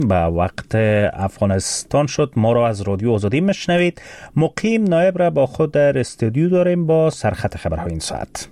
به وقت افغانستان شد. ما را از رادیو آزادی میشنوید. مقیم نایب را با خود در استودیو داریم با سرخط خبرهای این ساعت.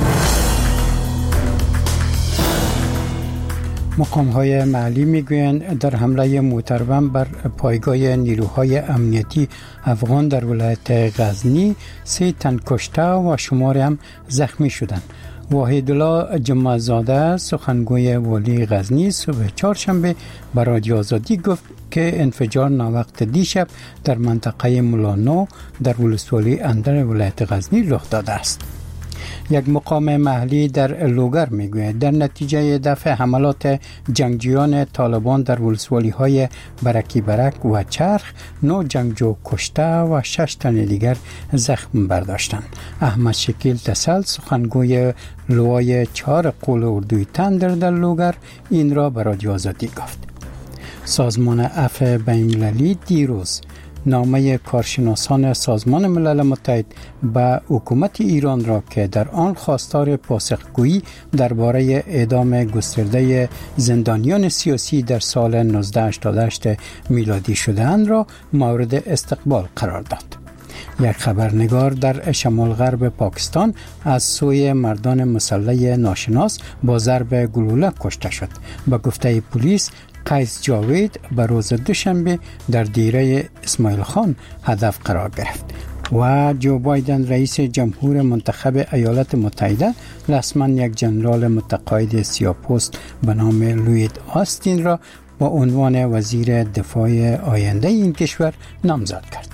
مقام‌های محلی میگویند در حمله موتربم بر پایگاه نیروهای امنیتی افغان در ولایت غزنی 3 تن کشته و شماری هم زخمی شدند. وحیدالله جمعه‌زاده سخنگوی والی غزنی صبح چهارشنبه به رادیو آزادی گفت که انفجار ناوقت دیشب در منطقه مولانو در ولسوالی اندر ولایت غزنی رخ داده است. یک مقام محلی در لوگر میگوید در نتیجه دفع حملات جنگجویان طالبان در ولسوالی‌های برکی برک و چرخ 9 جنگجو کشته و 6 تن دیگر زخم برداشتند. احمد شکیل تسل سخنگوی لوای 4 قول اردوی تندر در لوگر این را به رادیو آزادی گفت. سازمان عفو بین‌المللی دیروز نامه کارشناسان سازمان ملل متحد به حکومت ایران را که در آن خواستار پاسخگویی درباره اعدام گسترده زندانیان سیاسی در سال 1988 میلادی شده‌اند را مورد استقبال قرار داد. یک خبرنگار در شمال غرب پاکستان از سوی مردان مسلح ناشناس با ضرب گلوله کشته شد. با گفته پلیس قیس جاوید به روز دوشنبه در دیره اسماعیل خان هدف قرار گرفت و جو بایدن رئیس جمهور منتخب ایالات متحده رسما یک جنرال متقاعد سیاه‌پوست به نام لوید آستین را با عنوان وزیر دفاع آینده این کشور نامزد کرد.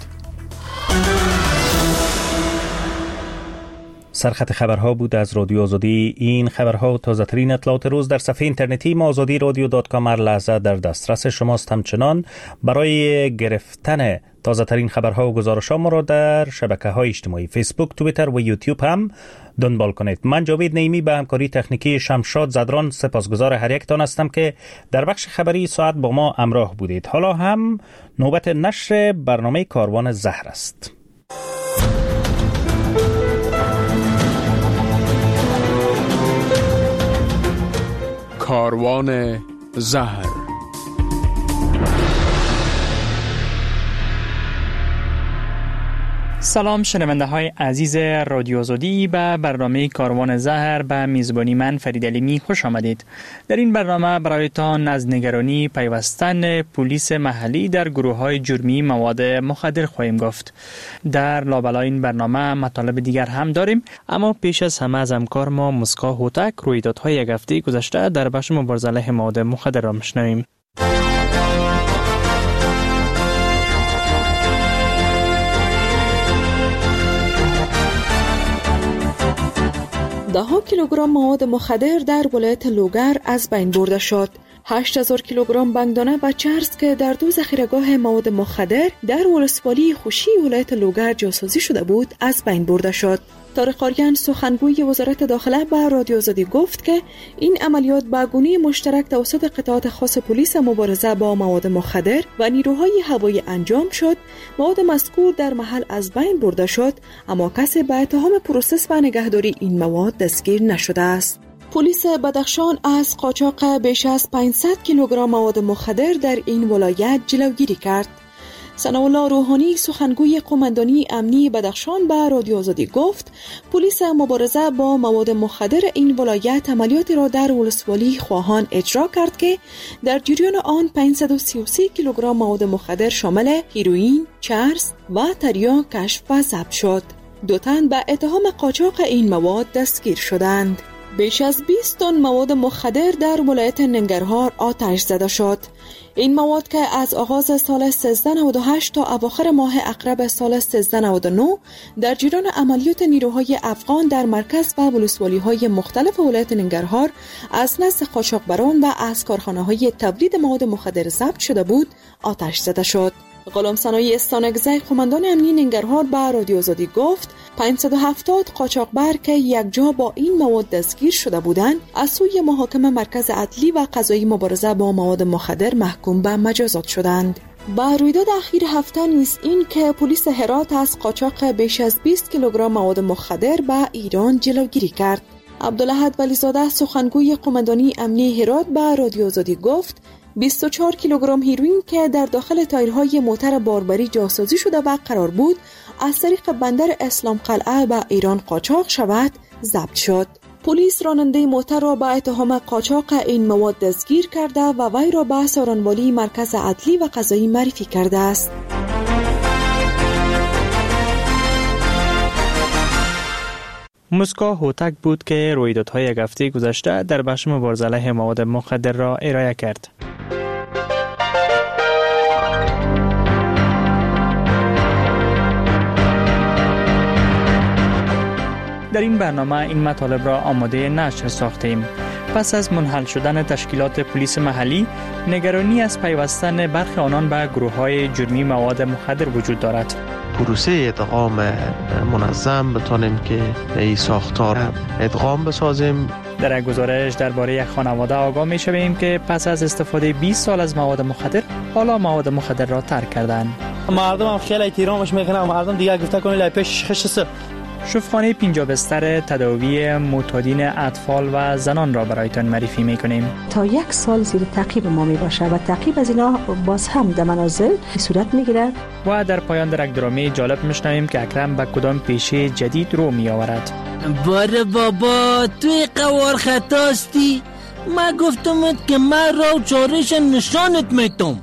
سرخط خبرها بود از رادیو آزادی. این خبرها و تازه ترین اطلاعات روز در صفحه اینترنتی ما azadiradio.com هر لحظه در دسترس شماست. همچنان برای گرفتن تازه ترین خبرها و گزارش‌ها ما را در شبکه‌های اجتماعی فیسبوک، توییتر و یوتیوب هم دنبال کنید. من جاوید نیمی به همکاری تکنیکی شمشاد زدران سپاسگزار هر یکتان هستم که در بخش خبری ساعت با ما همراه بودید. حالا هم نوبت نشر برنامه کاروان زهر است. کاروان زهر. سلام شنونده های عزیز رادیو آزادی، به برنامه کاروان زهر به میزبانی من فرید علیمی خوش آمدید. در این برنامه برایتان از نگرانی پیوستن پلیس محلی در گروه های جرمی مواد مخدر خواهیم گفت. در لابلای این برنامه مطالب دیگر هم داریم، اما پیش از همه از همکار ما مسکا هوتک رویدادهای یک هفته گذشته در بخش مبارزه علیه مواد مخدر را میشنویم. ده کیلوگرم مواد مخدر در ولایت لوگر از بین برده شد. 8000 کیلوگرم بنگدانه و چرس که در 2 ذخیره‌گاه مواد مخدر در ولسوالی خوشی ولایت لوگر جاسازی شده بود از بین برده شد. طارق آریان سخنگوی وزارت داخله به رادیو آزادی گفت که این عملیات به گونه مشترک توسط قطعات خاص پلیس مبارزه با مواد مخدر و نیروهای هوایی انجام شد. مواد مذکور در محل از بین برده شد، اما کسی به اتهام پروسس و نگهداری این مواد دستگیر نشده است. پلیس بدخشان از قاچاق بیش از 500 کیلوگرم مواد مخدر در این ولایت جلوگیری کرد. ثناءالله روحانی سخنگوی قماندانی امنی بدخشان به رادیو آزادی گفت پلیس مبارزه با مواد مخدر این ولایت عملیاتی را در ولسوالی خواهان اجرا کرد که در جریان آن 533 کیلوگرم مواد مخدر شامل هیروئین، چرس و تریاک کشف و ضبط شد. 2 تن به اتهام قاچاق این مواد دستگیر شدند. بیش از 20 تن مواد مخدر در ولایت ننگرهار آتش زده شد. این مواد که از آغاز سال 1398 تا اواخر ماه اقرب سال 1399 در جریان عملیات نیروهای افغان در مرکز و ولسوالی‌های مختلف ولایت ننگرهار از نزد قاچاقبران و از کارخانه‌های تولید مواد مخدر ضبط شده بود، آتش زده شد. غلام ثنایی استانگزی قماندان امنی ننگرهار به رادیو آزادی گفت 570 قاچاقبر که یک جا با این مواد دستگیر شده بودند از سوی محاکم مرکز عدلی و قضایی مبارزه با مواد مخدر محکوم به مجازات شدند. با رویداد اخیر هفته نیز این که پلیس هرات از قاچاق بیش از 20 کیلوگرم مواد مخدر به ایران جلوگیری کرد. عبدالاحد ولیزاده سخنگوی قماندانی امنی هرات به رادیو آزادی گفت 24 کیلوگرم هیروئین که در داخل تایرهای موتر باربری جاسازی شده و قرار بود از طریق بندر اسلام قلعه به ایران قاچاق شود ضبط شد. پلیس راننده موتر را به اتهام قاچاق این مواد دستگیر کرده و وی را به سارنوالی مرکز عدلی و قضایی معرفی کرده است. مسکو هوتک بود که رویدادهای یک هفته گذشته در بخش مبارزه علیه مواد مخدر را ارائه کرد. در این برنامه این مطالب را آماده نشر ساختیم. پس از منحل شدن تشکیلات پلیس محلی، نگرانی از پیوستن برخی آنان به گروه‌های جرمی مواد مخدر وجود دارد. پروسه ادغام منظم بتانیم که این ساختار ادغام بسازیم. در یک گزارش درباره یک خانواده آگاه می‌شویم که پس از استفاده 20 سال از مواد مخدر، حالا مواد مخدر را ترک کردند. مردم هم خیلی احترامش میکنن، مردم دیگه گفته کنه لایپش خشسه. شفاخانه 50 بستر تداوی معتادین اطفال و زنان را برایتان معرفی میکنیم. تا 1 سال زیر تعقیب ما می باشه و تعقیب از اینا باز هم در منازل صورت میگیره. و در پایان در یک درامه جالب میشنویم که اکرم به کدام پیشه جدید رو می آورد. باره بابا توی قوار خطاستی، من گفتمت که من را چارش نشانت میتم.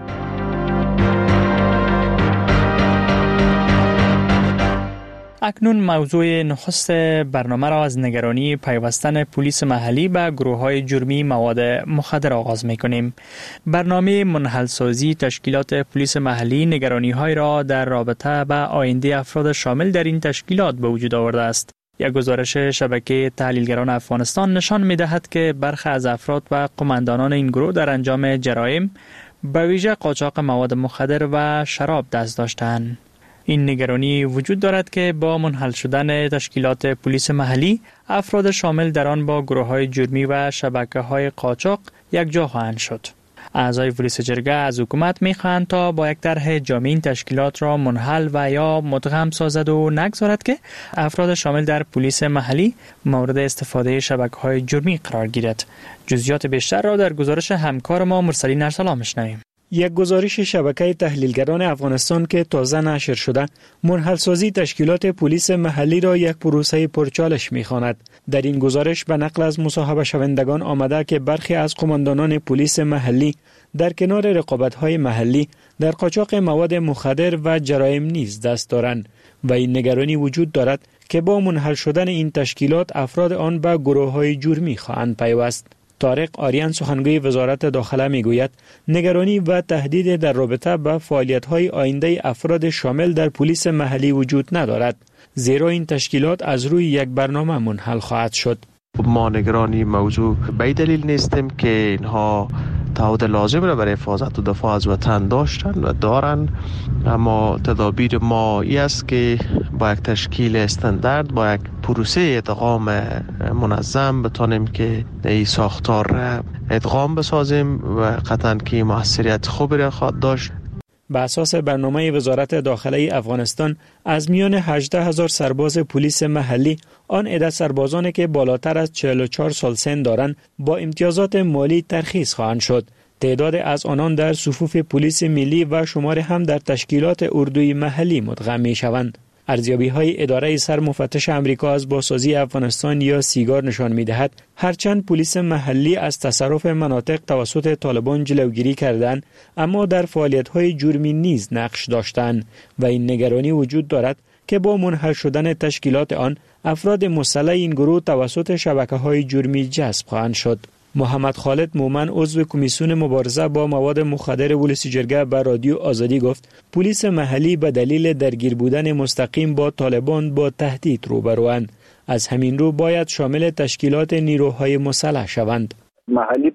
اکنون موضوع نخست برنامه را از نگرانی پیوستن پلیس محلی به گروه‌های جرمی مواد مخدر آغاز می‌کنیم. برنامه منحل‌سازی تشکیلات پلیس محلی نگرانی‌های را در رابطه با آینده افراد شامل در این تشکیلات به وجود آورده است. یک گزارش شبکه تحلیلگران افغانستان نشان می‌دهد که برخی از افراد و قماندانان این گروه در انجام جرایم به ویژه قاچاق مواد مخدر و شراب دست داشتند. این نگرانی وجود دارد که با منحل شدن تشکیلات پلیس محلی، افراد شامل در آن با گروه‌های جرمی و شبکه‌های قاچاق یکجا خواهند شد. اعضای پلیس جرگه از حکومت می‌خواهند تا با یک طرح جامع این تشکیلات را منحل و یا مدغم سازد و نگذارد که افراد شامل در پلیس محلی مورد استفاده شبکه‌های جرمی قرار گیرد. جزئیات بیشتر را در گزارش همکار ما مرسلین ارسلان می‌شنویم. یک گزارش شبکه تحلیلگران افغانستان که تازه نشر شده، منحل‌سازی تشکیلات پلیس محلی را یک پروسه پرچالش می‌خواند. در این گزارش به نقل از مصاحبه شوندگان آمده که برخی از قماندانان پلیس محلی در کنار رقابت‌های محلی در قاچاق مواد مخدر و جرایم نیز دست دارند و این نگرانی وجود دارد که با منحل شدن این تشکیلات افراد آن به گروه‌های جرمی خواهند پیوست. طارق آریان سخنگوی وزارت داخله میگوید نگرانی و تهدید در رابطه با فعالیت‌های آینده افراد شامل در پلیس محلی وجود ندارد، زیرا این تشکیلات از روی یک برنامه منحل خواهد شد. ما نگرانی موضوع به دلیل نیستیم که اینها تعهد لازم را برای حفاظت و دفاع از وطن داشتن و دارن، اما تدابیر ما ای است که با یک تشکیل استاندارد، با یک پروسه ادغام منظم بتانیم که این ساختار را ادغام بسازیم و قطعاً که موثریت خوبی را خواهد داشت. به اساس برنامه وزارت داخله افغانستان از میان 18,000 سرباز پلیس محلی، آن عدد سربازانی که بالاتر از 44 سال سن دارند با امتیازات مالی ترخیص خواهند شد. تعداد از آنان در صفوف پلیس ملی و شمار هم در تشکیلات اردوی محلی مدغم می شوند. ارزیابی‌های اداره سرمفتش آمریکا از بازسازی افغانستان یا سیگار نشان می‌دهد هرچند پلیس محلی از تصرف مناطق توسط طالبان جلوگیری کردند، اما در فعالیت‌های جرمی نیز نقش داشتند و این نگرانی وجود دارد که با منحل شدن تشکیلات آن افراد مسلح این گروه توسط شبکه‌های جرمی جذب خواهند شد. محمد خالد مومن عضو کمیسیون مبارزه با مواد مخدر ولسی جرگه به رادیو آزادی گفت پلیس محلی به دلیل درگیر بودن مستقیم با طالبان با تهدید روبروند. از همین رو باید شامل تشکیلات نیروهای مسلح شوند. محلی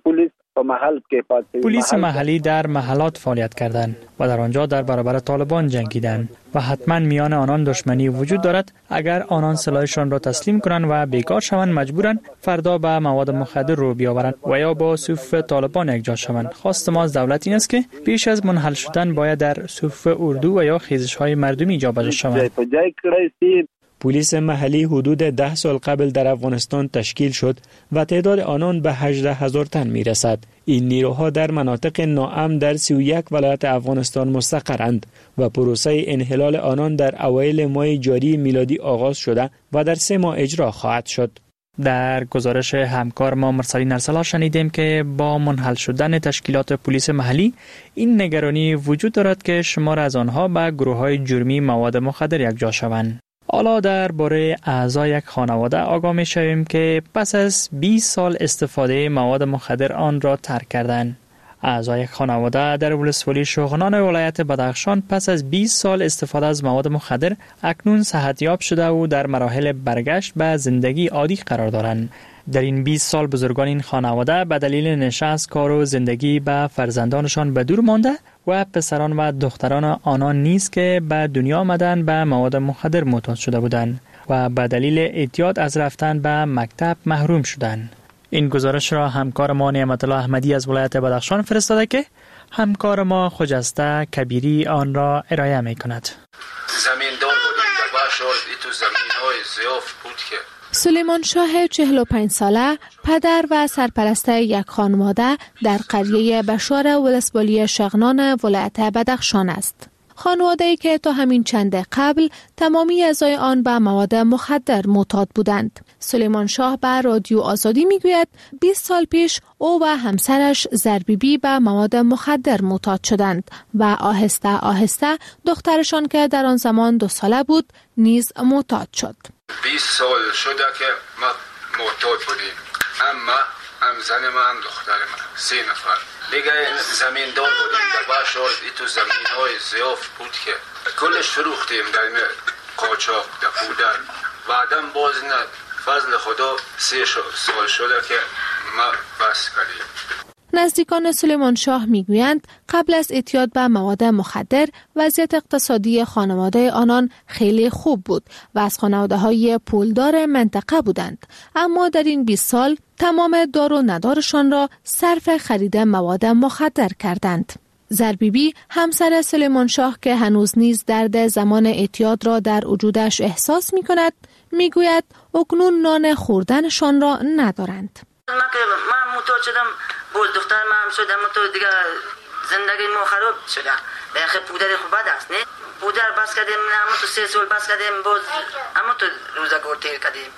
پلیس محلی در محلات فعالیت کردند و در آنجا در برابر طالبان جنگیدند و حتما میان آنان دشمنی وجود دارد. اگر آنان سلاحشان را تسلیم کنند و بیکار شوند مجبورند فردا به مواد مخدر رو بیاورند و یا با صفوف طالبان یکجا شوند. خواست ما از دولت این است که پیش از منحل شدن باید در صفوف اردو و یا خیزش‌های مردمی جابجا شوند. پلیس محلی حدود 10 سال قبل در افغانستان تشکیل شد و تعداد آنان به 18,000 تن می رسد. این نیروها در مناطق ناامن در 31 ولایت افغانستان مستقرند و پروسه انحلال آنان در اوایل ماه جاری میلادی آغاز شده و در 3 ماه اجرا خواهد شد. در گزارش همکار ما مرسلین ارسلا شنیدیم که با منحل شدن تشکیلات پلیس محلی این نگرانی وجود دارد که شمار از آنها به گروه‌های جرمی مواد مخدر یکجا شوند. حالا درباره اعضای یک خانواده آگاه می‌شویم که پس از 20 سال استفاده مواد مخدر آن را ترک کردند. اعضای یک خانواده در ولسوالی شغنان ولایت بدخشان پس از 20 سال استفاده از مواد مخدر اکنون صحتیاب شده و در مراحل برگشت به زندگی عادی قرار دارند. در این 20 سال بزرگان این خانواده به دلیل نشست کار و زندگی به فرزندانشان به دور مانده و پسران و دختران آنان نیز که به دنیا آمدن به مواد مخدر معتاد شده بودند و به دلیل اعتیاد از رفتن به مکتب محروم شدند. این گزارش را همکار ما نعمت الله احمدی از ولایت بدخشان فرستاده که همکار ما خجسته کبیری آن را ارائه می کند. زمیندار بودیم در باشور تو زمین‌های زیاف بود که سلیمان شاه 45 ساله پدر و سرپرست یک خانواده در قریه بشار ولسوالی شغنان ولایت بدخشان است. خانواده‌ای که تا همین چند قبل تمامی اعضای آن به مواد مخدر معتاد بودند. سلیمان شاه به رادیو آزادی میگوید 20 سال پیش او و همسرش زربیبی به مواد مخدر معتاد شدند و آهسته آهسته دخترشان که در آن زمان 2 ساله بود نیز معتاد شد. 20 سال شده که ما معتاد بودیم، اما هم زن من هم دختر من 3 نفر دیگه زمیندار بودیم در باشور تو زمین‌های زیاف بود که کلش فروختیم در قاچاق در پودر. بعدم باز نه فضل خدا 3 سال شده که ما بس کردیم. نزدیکان سلیمان شاه میگویند قبل از اعتیاد به مواد مخدر وضعیت اقتصادی خانواده آنان خیلی خوب بود و از خانواده‌های پولدار منطقه بودند، اما در این 20 سال تمام دار و ندارشان را صرف خرید مواد مخدر کردند. زربیبی همسر سلیمان شاه که هنوز نیز درد زمان اعتیاد را در وجودش احساس می‌کند میگوید اکنون نان خوردنشان را ندارند. من معتاد شدم، باز دختر من هم شدم، تو دیگه زندگی ما خراب شده. بخیر پودر خوب بد است نه؟ پودر بس کردیم، اما تو 3 سال بس کردیم، باز اما تو روزگار تیر کردیم.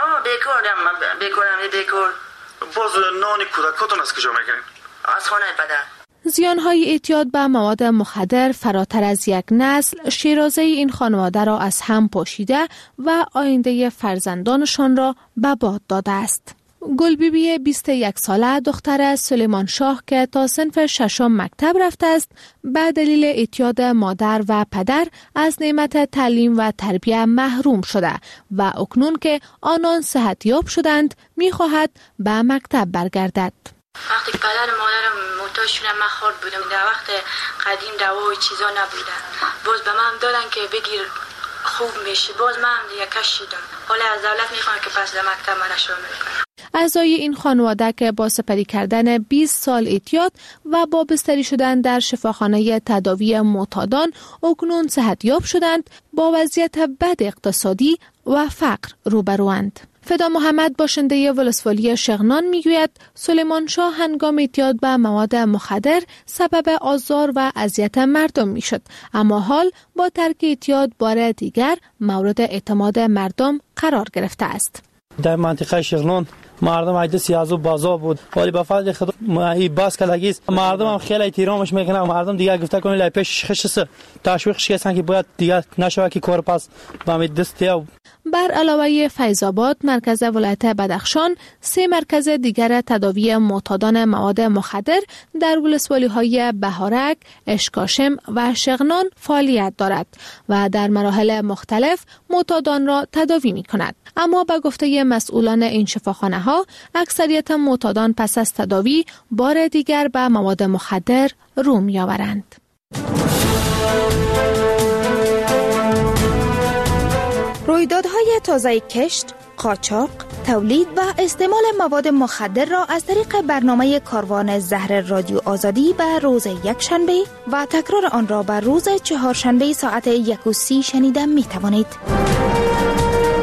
بیکار باز نان کودکاتون از کجا میگیرین؟ از خانه پدر. زیانهای اعتیاد به مواد مخدر فراتر از یک نسل شیرازه این خانواده را از هم پاشیده و آینده فرزندانشان را به باد داده است. گلبیبی 21 ساله دختر سلیمان شاه که تا صنف 6 مکتب رفته است به دلیل اعتیاد مادر و پدر از نعمت تعلیم و تربیت محروم شده و اکنون که آنان صحتیاب شدند می‌خواهد به مکتب برگردد. وقتی پدر مادرم معتاد شدن من خورد بودم، در وقت قدیم دوا و چیزا نبودن، باز به من دادن که بگیر خوب میشه، باز من دیگه کشیدم. حالا از دولت میخوام که پس در مکتب من شامل کنم. اعضای این خانواده که با سپری کردن 20 سال اعتیاد و با بستری شدن در شفاخانه تداوی معتادان اکنون صحتیاب شدند، با وضعیت بد اقتصادی و فقر روبروند. فدا محمد باشنده ولسوالی شغنان میگوید سلیمان شاه هنگام اعتیاد به مواد مخدر سبب آزار و اذیت مردم میشد، اما حال با ترک اعتیاد بار دیگر مورد اعتماد مردم قرار گرفته است. در منطقه شغنان مردم عیده سیازو بازا بود، ولی با فضل خدا این باز کلگیست مردم هم خیلی احترامش میکنن و مردم دیگه گفته کنه لای پیش خشس تشویقش کسان که باید دیگه نشوه که کار پس با می دسته. بر علاوه فیض‌آباد مرکز ولایت بدخشان 3 مرکز دیگر تداوی معتادان مواد مخدر در ولسوالی‌های بهارک، اشکاشم و شغنان فعالیت دارد و در مراحل مختلف معتادان را تداوی می‌کند. اما به گفته مسئولان این شفاخانه‌ها اکثریت معتادان پس از تداوی بار دیگر به مواد مخدر رو می‌آورند. رویدادهای تازه کشت، قاچاق، تولید و استعمال مواد مخدر را از طریق برنامه کاروان زهر رادیو آزادی به روز یکشنبه و تکرار آن را به روز چهارشنبه ساعت 1:30 شنیده می توانید.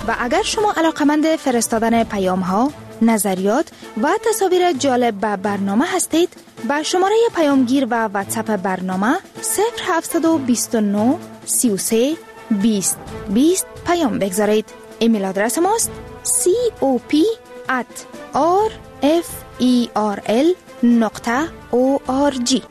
و اگر شما علاقمند فرستادن پیام ها، نظریات و تصاویر جالب به برنامه هستید، با شماره پیامگیر و واتساپ برنامه 0729 33 20 20 پیام بگذارید. ایمیل آدرس ماست cop@rferl.org.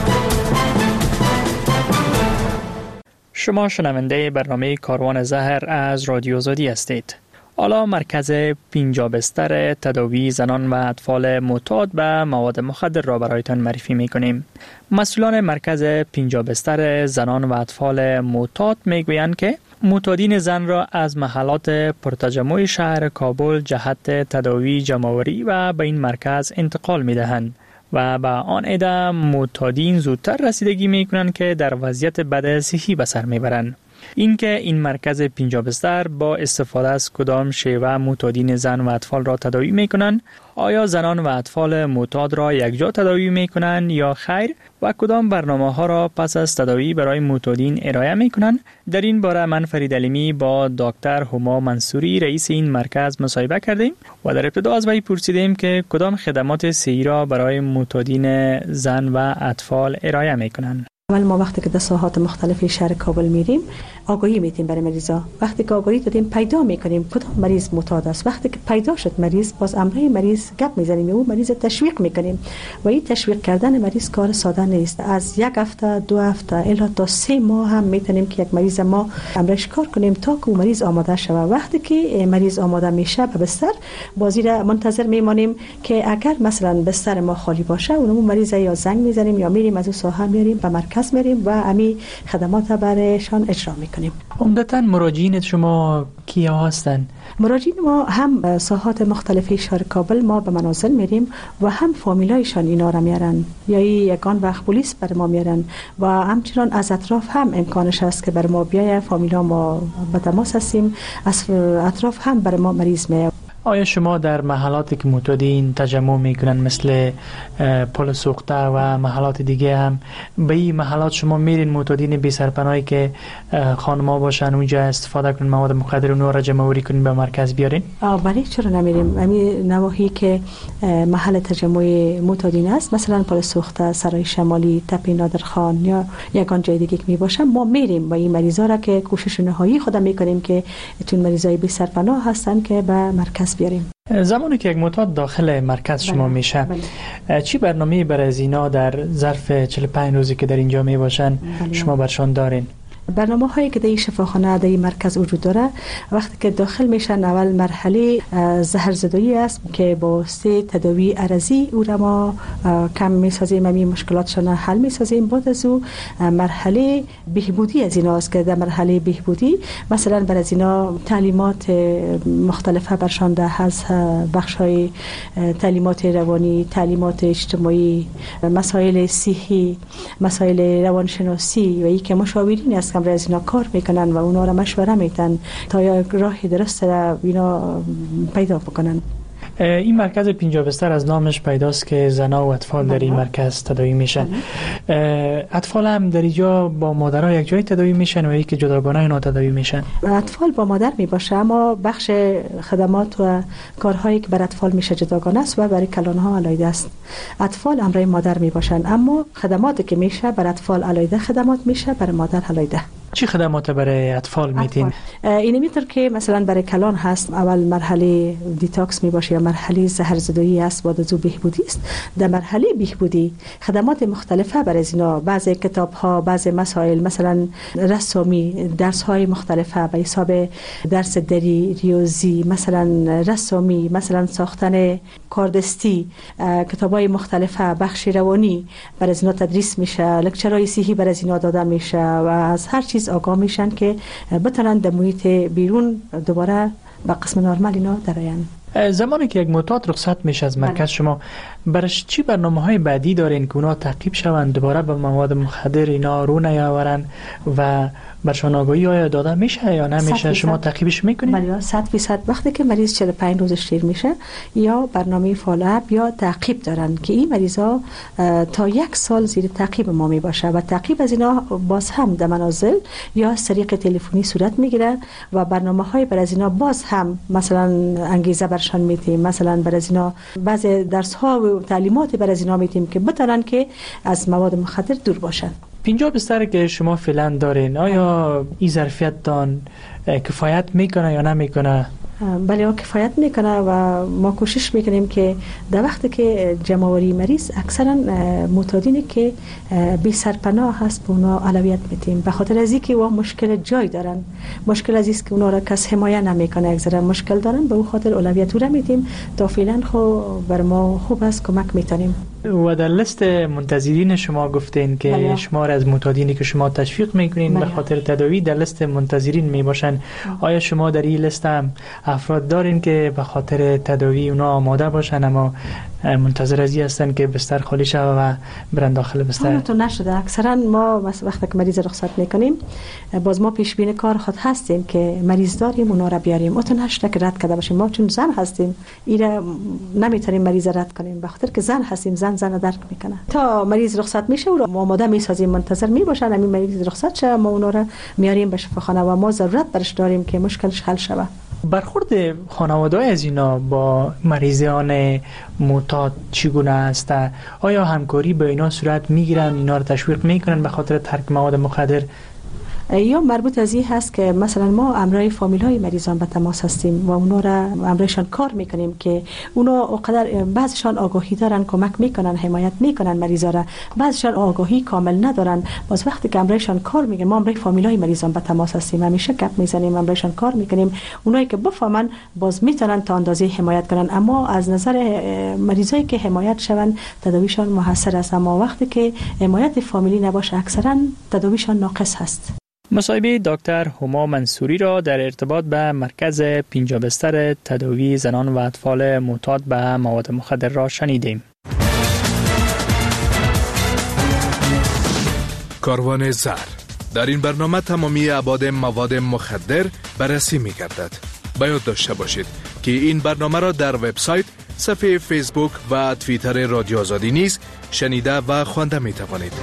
شما شنونده برنامه کاروان زهر از رادیو آزادی هستید. حالا مرکز 50 بستر تداوی زنان و اطفال معتاد به مواد مخدر را برایتان معرفی می‌کنیم. مسئولان مرکز 50 بستر زنان و اطفال معتاد می‌گویند که معتادین زن را از محلات پرتجمع شهر کابل جهت تداوی جمع‌آوری و به این مرکز انتقال می‌دهند و به آن عده معتادین زودتر رسیدگی می‌کنند که در وضعیت بد صحی به سر می‌برند. اینکه این مرکز 50 بستر با استفاده از کدام شیوه معتادین زن و اطفال را تداوی می‌کنند؟ آیا زنان و اطفال معتاد را یکجا تداوی می‌کنند یا خیر؟ و کدام برنامه‌ها را پس از تداوی برای معتادین ارائه می‌کنند؟ در این باره من فرید علیمی با دکتر هما منصوری رئیس این مرکز مصاحبه کردیم و در ابتدا از وی پرسیدیم که کدام خدمات صحی را برای معتادین زن و اطفال ارائه می‌کنند. اول ما وقتی که در ساحات مختلف شهر کابل میریم آگاهی میدیم برای مریضا. وقتی که آگاهی دادیم پیدا میکنیم کدام مریض معتاد است. وقتی که پیدا شد مریض باز امروی مریض گپ میزنیم و مریض تشویق میکنیم و این تشویق کردن مریض کار ساده نیست. از یک هفته 2 هفته الا تا 3 ماه هم میتونیم که یک مریض ما امروش کار کنیم تا که مریض آماده شود. وقتی که مریض آماده میشه به بستر بازی را منتظر میمانیم که اگر مثلا بستر ما خالی باشه اونمون مریض یا زنگ میزنیم یا میریم از اون ساحه میاریم به مرکز میریم و امی خدمات برایشان اجرا میکنیم. عمدتاً مراجعین شما کیا هستند؟ مراجعین ما هم ساحات مختلف شهر کابل ما به منازل میریم و هم فامیلایشان اینا را میارن یا یگان وقت پلیس بر ما میارن و همچنان از اطراف هم امکانش هست که بر ما بیایه. فامیلا ما به تماس هستیم، از اطراف هم بر ما مریض میاد. آیا شما در محلاتی که معتادین تجمع میکنن مثل پل سوخته و محلات دیگه هم به این محلات شما میرین معتادین بی سرپناهی که خانما باشن اونجا استفاده کنن مواد مخدر اونها را جمع آوری کنین به مرکز بیارین؟ بله چرا نمیریم. همین نواحی که محل تجمع معتادین است مثلا پل سوخته، سرای شمالی، تپه نادرخان یا یگان جای دیگه که می باشه ما میریم با این مریضا را که کوشش نهایی خود میکنیم که چون مریضای بی سرپناه هستن که به مرکز بیاریم. زمانی که یک معتاد داخل مرکز شما میشه چی برنامه‌ای برای از اینا در ظرف 45 روزی که در اینجا می باشن شما برشان دارین؟ برنامه هایی که در این شفاخانه در این مرکز وجود داره وقتی که داخل میشن اول مرحله زهرزدایی است که با 3 تداوی عرضی او را ما کم میسازیم، همین مشکلاتشان حل میسازیم. بعد از او مرحله بهبودی از اینا است که در مرحله بهبودی مثلا بر از اینا تعلیمات مختلفه برشان ده از بخش های تعلیمات روانی، تعلیمات اجتماعی، مسائل صحی، مسائل روانشناسی و ای که مشاورین است که از اینا کار میکنن و اونا را مشوره میتن تا یک راه درست را اینا پیدا بکنن. این مرکز 50 بستر از نامش پیداست که زنا و اطفال در این مرکز تداوی میشن. اطفال هم در اینجا با مادرها یک جای تداوی میشن و یکی جداگانه اینا تداوی میشن؟ اطفال با مادر میباشه اما بخش خدمات و کارهایی که بر اطفال میشه جداگانه است و برای کلانها علیده است. اطفال امرای مادر میباشن اما خدماتی که میشه بر اطفال علیده خدمات میشه بر مادر علیده. چی خدمات برای اطفال میتین؟ این میتر که مثلا برای کلان هست اول مرحله دیتاکس میباشه یا مرحله زهرزدایی است بعد از او بهبودی است. در مرحله بهبودی خدمات مختلفه برای اینا، بعضی کتاب ها، بعضی مسائل مثلا رسمی، درس های مختلفه به حساب درس دری، ریاضی، مثلا رسمی، مثلا ساختن کاردستی، کتاب های مختلفه، بخش روانی برای اینا تدریس میشه، لکچرهای صحی برای اینا داده میشه و از هر چیز آگاه میشن که بتونن در محیط بیرون دوباره به قسم نرمال اینا درآیند. زمانی که یک معتاد رخصت میشه از مرکز شما، برش چی برنامه‌های بعدی دارین که اونا تعقیب شوند، دوباره به مواد مخدر اینا رو نیاورن و برشان آگاهی آیا داده میشه یا نمیشه؟ شما تعقیبش میکنید؟ بله 100%. وقتی که مریض 45 روزش تیر میشه یا برنامه فالوآپ یا تعقیب دارن که این مریضا تا 1 سال زیر تعقیب ما می باشه و تعقیب از اینا باز هم در منازل یا از طریق تلفنی صورت میگیره و برنامه‌های بر از اینا باز هم مثلا انگیزه برشان میتیم، مثلا بر از اینا بعض درس ها و تعلیمات بر از اینا میتیم که بتونن که از مواد مخدر دور باشن. 50 بستر که شما فعلا دارین، آیا این ظرفیت دان کفایت میکنه یا نمیکنه؟ بله کفایت میکنه و ما کوشش میکنیم که در وقتی که جمع‌آوری مریض اکثرا معتادینی که بی سرپناه هست به اونا اولویت میدیم، به خاطر از اینکه اون مشکل جای دارن، مشکل از است که اونا را کس حمایت نمیکنه، اکثرا مشکل دارن، به اون خاطر اولویت را میدیم تا فعلا خو بر ما خوب است کمک میتونیم. و در لیست منتظرین شما گفتین که بله. شمار از معتادینی که شما تشویق میکنین به خاطر تداوی در لیست منتظرین میباشن، آیا شما در این لیست هم افراد دارین که به خاطر تداوی اونا آماده باشن اما منتظر ازی هستن که بستر خالی شود و برن داخل بستر؟ تو نشده. اکثرا ما وقتی که مریض رخصت میکنیم باز ما پیش بین کار خود هستیم که مریض داریم اونا را بیاریم، اتون نشده که رد کرده باشیم. ما چون زن هستیم ایره نمیتونیم مریض رد کنیم به خاطر که زن هستیم، زن درک میکنه. تا مریض رخصت میشه او را آماده میسازیم، منتظر میباشن همین مریض رخصت شه، ما اونا را میاریم به شفاخانه و ما ضرورت برش داریم که مشکلش حل شود. برخورد خانواده‌های از اینا با مریضان معتاد چگونه است؟ آیا همکاری با اینا صورت میگیرن، اینا رو تشویق میکنن به خاطر ترک مواد مخدر؟ یا مربوط از این هست که مثلا ما امرای فامیل های مریضان به تماس هستیم و اونا را امرایشان کار میکنیم که اونا اونقدر بعضیشان آگاهی دارن، کمک میکنن، حمایت میکنن مریضا را، بعضیشان آگاهی کامل ندارن. باز وقتی که امرایشان کار میکنیم، ما امرای فامیل های مریضان به تماس هستیم، همیشه گپ میزنیم، امرایشان کار میکنیم، اونایی که بفهمن باز میتونن تا اندازه حمایت کنن. اما از نظر مریضایی که حمایت شون تداویشان موثر است، اما وقتی که حمایت فامیلی نباشه اکثرا تداویشان ناقص هست. مصاحبه دکتر هما منصوری را در ارتباط به مرکز 50 بستر تداوی زنان و اطفال معتاد به مواد مخدر را شنیدیم. کاروان زهر. در این برنامه تمامی ابعاد مواد مخدر بررسی می گردد. باید داشته باشید که این برنامه را در وبسایت، صفحه فیسبوک و توییتر رادیو آزادی نیز شنیده و خوانده می توانید.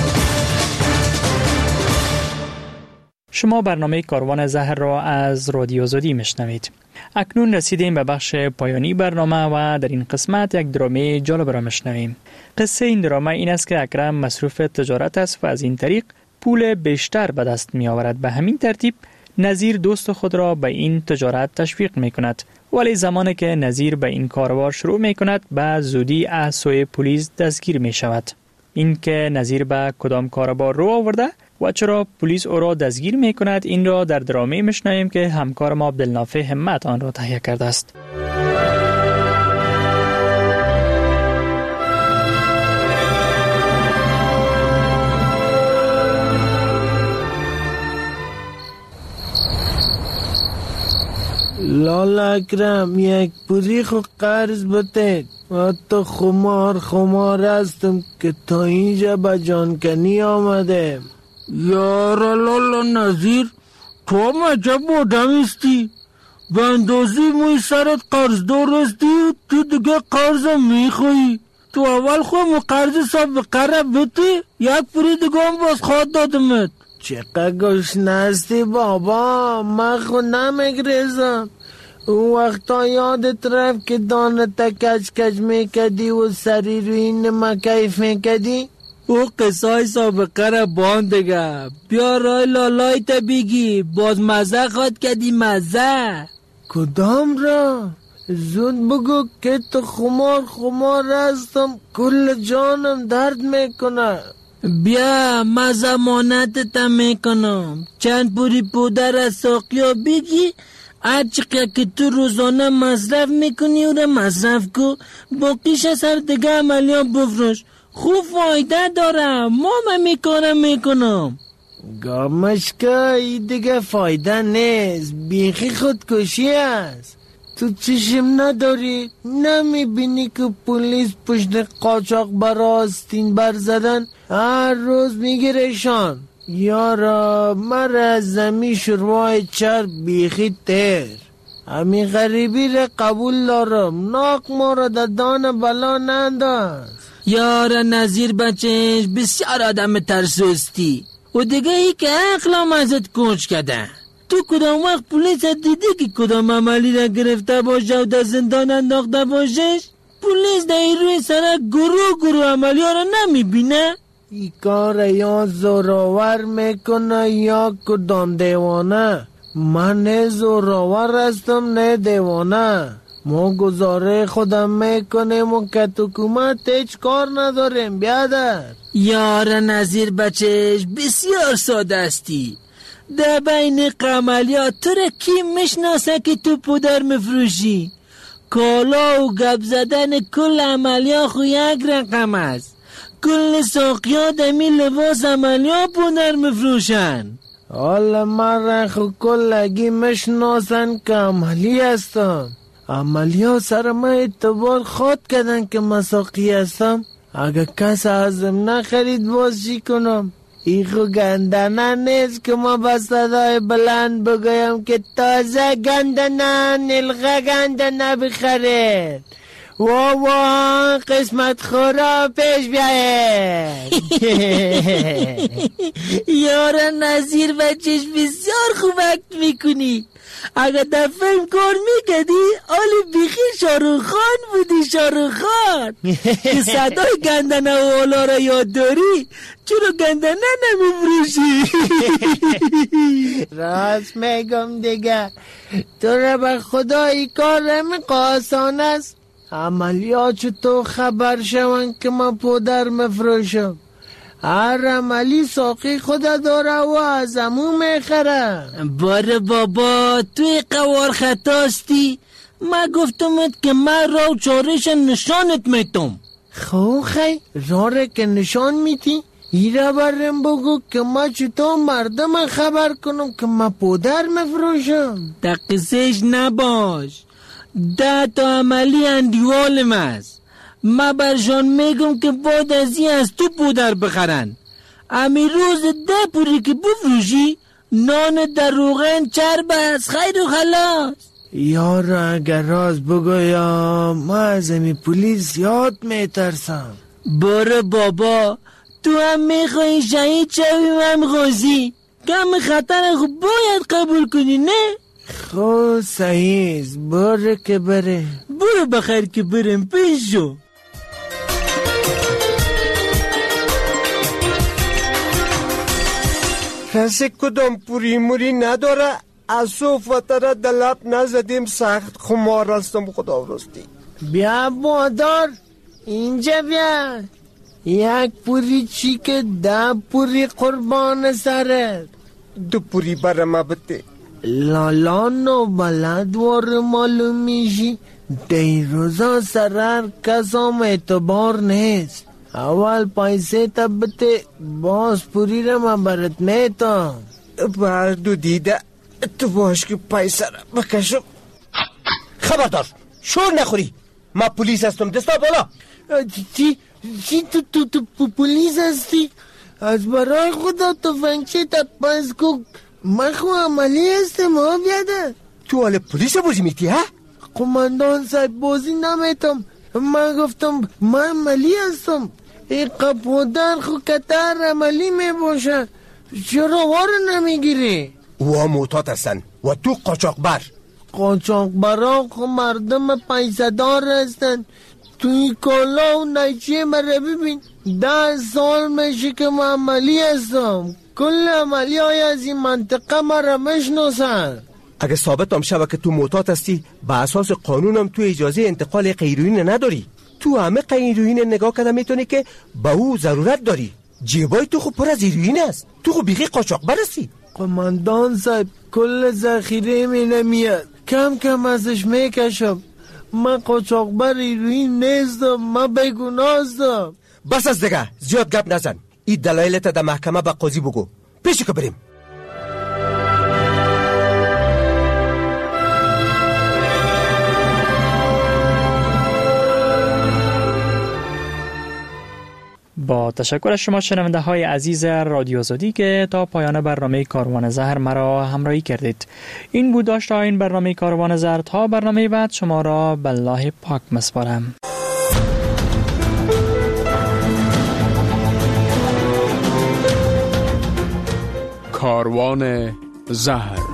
شما برنامه کاروان زهر را از رادیو آزادی میشنوید. اکنون رسیدیم به بخش پایانی برنامه و در این قسمت یک درامه جالب را میشنویم. قصه این درامه این است که اکرم مصروف تجارت است و از این طریق پول بیشتر به دست می آورد. به همین ترتیب نظیر دوست خود را به این تجارت تشویق می کند. ولی زمانی که نظیر به این کاروبار شروع می کند به زودی از سوی پلیس دستگیر می شود. این که نظیر به کدام کاروبار رو آورده و چرا پلیس او را دستگیر می کند، این را در درامه میشنویم که همکار ما عبدالنافع همت آن را تهیه کرده است. لالا اکرم یک پولی خو قرض بده، و تو خمار هستم که تا اینجا به جانکنی آمده. یارا لالا نظیر، تو مجب آدم استی؟ به اندازی موی سرت قرض دارستی و تو دیگه قرضم میخوایی. تو اول خواهم قرض سابقه را بده، یک پولی دیگه هم باز خواهد دادمت. چقدر گشنه هستی بابا، من خود نمیگریزم. اون وقتا یادت رفت که دانتا کچ میکدی و سری روی نمکیف میکدی؟ او قصه های سابقه را باندگه، بیا رای لالای تا بگی، باز مزه خواد کدی مزه. کدام را؟ زود بگو که تو خمار هستم، کل جانم درد میکنه. بیا من زمانتتا میکنم، چند پوری پودر از ساقیا بگی، هر چقدر که تو روزانه مصرف میکنی او را مصرف کن، باقیش از هر دیگه عملیان بفروش، خوب فایده داره. ما میکارم میکنم. گامشکا ای دیگه فایده نیست، بیخی خودکشی است. تو تو چشم نداری؟ نمیبینی که پلیس پشت قاچاق براستین بر زدن هر روز میگیرشان؟ یارا مرا از زمین شروع چرب بیخی تر، همین غریبی را قبول دارم، ناک ما را در دان بلا ننداز. یارا نظیر بچهش بسیار آدم ترسوستی و دیگه ای که عقلم ازت کوچ کردن. تو کدام وقت پلیس دیدی که کدام عملی را گرفته باشه و در زندان انداخته باشش؟ پلیس در روی سرک گروه عملی ها را نمیبینه؟ ای کار یا زوراور میکنه یا کدام دیوانه. من نه زوراور هستم نه دیوانه. ما گزاره خودم میکنیم و که تو حکومت هیچ کار نداریم. بیادر یار نظیر بچهش بسیار ساده استی. در بین قملیات تو را کی میشناسه که تو پودر مفروشی؟ کالا و گپ زدن کل عملیات خو یک رقم است. کل ساقیا دمی لباس عملیات پودر مفروشن. حالا من را خو کلگی میشناسن که عملی هستم. عملیات سر ما اعتبار خواد کردن که مساقی هستم. اگه کس ازم نخرید باز چی کنم؟ ایخو گندنه نیست که ما با صدای بلند بگویم که تازه گندنه نلغه گندنه بخرید. وا قسمت خورا پیش بیاید. یارا نظیر بچهش بسیار خوب اکت میکنی. اگه در فیلم کار میکردی آلی بیخی شاروخ خان بودی. شاروخ خان که صدای گندنه و اولا را یاد داری چرا گندنه نمیفروشی؟ راست میگم دیگه. تو را به خدا ای کار آسان است. عملیات تو خبر شون که من پودر مفروشم. هر عملی ساقی خدا داره و از امو میخره. باره بابا توی قوار خطاستی. من گفتمت که من راو چارش نشانت میتم. خی راره که نشان میتی؟ ایره برم بگو که ما چطور مردم خبر کنم که من پودر مفروشم. دقیقش نباش. 10 تا عملی اندیوالم است. ما برشان میگم که بعد از این از تو پودر بخرن. امی روز 10 پوری که بفروشی نان در روغن چرب است. خیر و خلاص. یارا اگر راز بگویم ما از امی پولیس یاد میترسم. باره بابا تو هم میخوایی شهید شویم هم غازی. کم خطر خوب باید قبول کنی نه؟ خب صحیح باره که بره. برو بخیر که برم پیش شو. کسی کدام پوری موری نداره. از صوفتره دلب نزدیم سخت خمار هستم خدا راستی. بیا بادار اینجا بیا. یک پوری چی که 10 پوری قربان سرت. 2 پوری برم بده. لالان و بلد وار معلوم میشی. دیروزا سرر کسام اعتبار نیست. اول پیسه تا بده باز پوری را من برات میتم. بردو دیده تو باش که پیسه را بکشم. خبردار شور نخوری. ما پولیس هستم. دستا بالا. چی تو پولیس هستی؟ از برای خدا تفنگچه تا پس کو. من خو عملی هستم ها بیاده. تو حال پولیس بازی میتی ها؟ قماندان صاحب بازی نمیتم. من گفتم من عملی هستم. این قپودر خو کتر عملی میباشه. چرا وار نمیگیری؟ او معتاد هستن و تو قاچاقبر. قاچاقبرا خو مردم پیسه دار هستن. توی کالا و نیچه مرا ببین. 10 سال میشه که من عملی هستم. کل عملی های از این منطقه مرا میشناسن. اگه ثابت هم شود که تو معتاد هستی به اساس قانونم تو اجازه انتقال غیررویین نداری. تو همه غیررویین نگاه کرده میتونی که به او ضرورت داری. جیبای تو خوب پر از هیروئین است. تو خوب بیخی قاچاقبر هستی. قماندان صاحب کل ذخیره می نمیاد. کم کم ازش میکشم. من قاچاقبر هیروئین نیستم. من بیگناه هستم. بس از دیگه زیاد گپ نزن. این دلایلت در محکمه به قاضی بگو. پیشو که بریم. با تشکر از شما شنونده های عزیز رادیو آزادی که تا پایان برنامه کاروان زهر مرا همراهی کردید. این بود داشته این برنامه کاروان زهر. تا برنامه بعد شما را به الله پاک مسپارم. کاروان زهر.